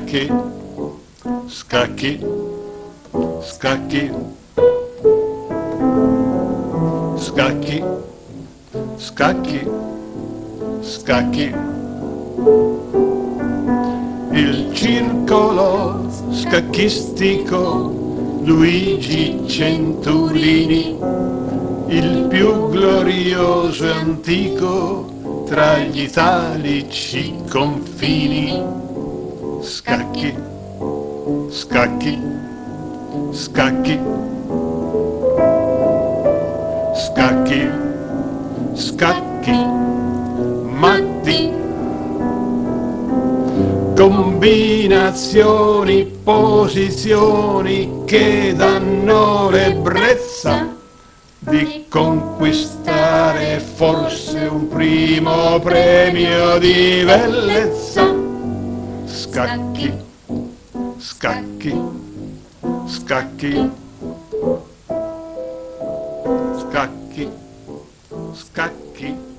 scacchi, scacchi, scacchi, scacchi, scacchi, scacchi. Il circolo scacchistico Luigi Centurini, il più glorioso e antico tra gli italici confini. Scacchi, scacchi, scacchi, scacchi, scacchi, matti, combinazioni, posizioni che danno l'ebbrezza di conquistare forse un primo premio di bellezza. Scacchi, scacchi, scacchi, scacchi, scacchi.